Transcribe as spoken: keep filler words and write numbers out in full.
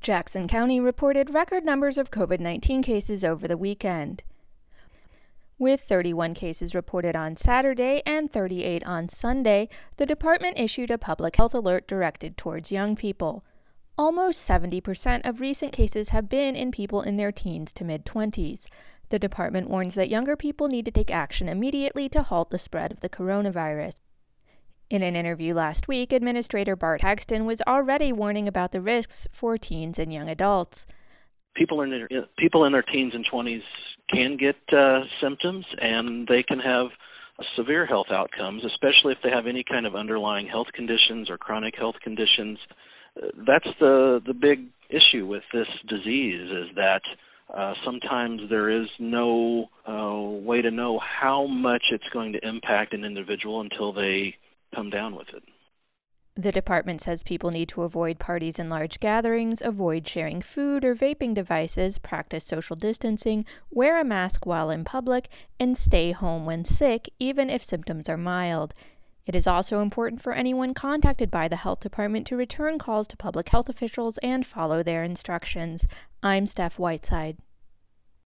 Jackson County reported record numbers of COVID nineteen cases over the weekend. With thirty-one cases reported on Saturday and thirty-eight on Sunday, the department issued a public health alert directed towards young people. Almost seventy percent of recent cases have been in people in their teens to mid-twenties. The department warns that younger people need to take action immediately to halt the spread of the coronavirus. In an interview last week, Administrator Bart Hagston was already warning about the risks for teens and young adults. People in their, people in their teens and twenties can get uh, symptoms, and they can have severe health outcomes, especially if they have any kind of underlying health conditions or chronic health conditions. That's the, the big issue with this disease, is that uh, sometimes there is no uh, way to know how much it's going to impact an individual until they come down with it. The department says people need to avoid parties and large gatherings, avoid sharing food or vaping devices, practice social distancing, wear a mask while in public, and stay home when sick, even if symptoms are mild. It is also important for anyone contacted by the health department to return calls to public health officials and follow their instructions. I'm Steph Whiteside.